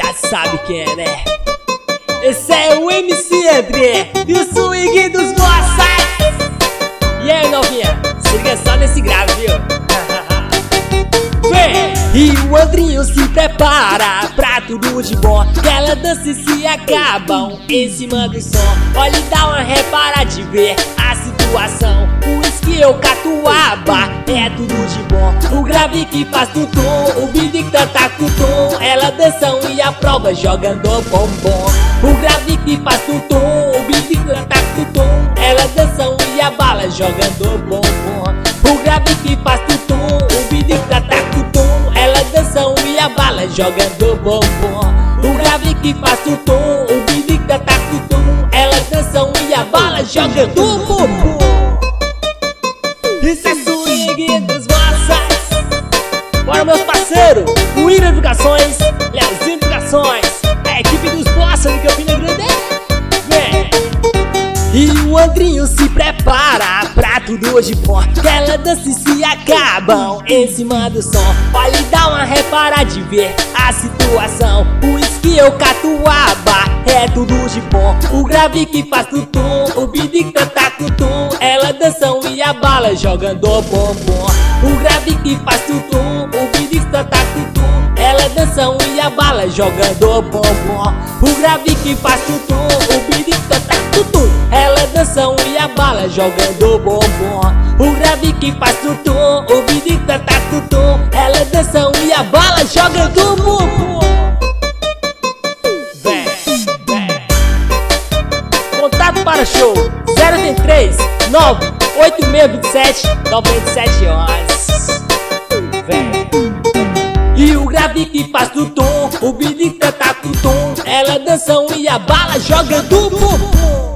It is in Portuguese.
Já sabe quem é, né? Esse é o MC André e o swing dos moças. E aí, novinha? Se liga só nesse grave, viu? Vem! E o Andrinho se prepara pra tudo de bom, que ela dança e se acabam em cima do som. Olha e dá uma repara de ver a situação. O uísque ou catuaba é tudo de bom. O grave que faz do tom, o beat que tá com o tom. Ela dançam e a prova jogando bombom. O grave que faz do tom, o beat que tá com o tom. Ela dançam e a bala jogando bombom. O grave que faz do tom, o beat que tá com o tom. Ela dançam e a bala jogando bombom. O grave que faz o tom, o beat que tá com o tom. Ela dançam e a bala jogando bombom. Isso é swing dos moças. Bora, meus parceiros, o Ira Educações, Leozinho Educações, a equipe dos moças de Campina Grande. Vem! E o Andrinho se prepara pra tudo de bom, que ela dança e se acabam em cima do som. Olha e dá uma repara de ver a situação. O uísque ou catuaba é tudo de bom. O grave que faz do tom, o beat que tá com o tom. Ela dançam e a bala jogando bombom. O grave que faz do tom, o beat que tá com o tom. Ela dançam e a bala jogando bombom. O grave que faz do tom, o beat que tá com o tom. Ela dançam e a bala jogando bombom. O grave que faz do tom, o beat que tá com o tom. Ela dançam e a bala jogando bombom. Vem, vem. Contato para show 033 98627 9711. Vem. E o grave que faz do tom, o beat que tá com o tom. Ela dançam e a bala jogando bombom.